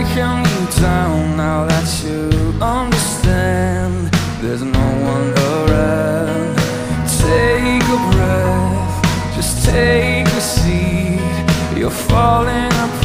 breaking you down. Now that you understand, there's no one around. Take a breath, just take a seat. You're falling apart.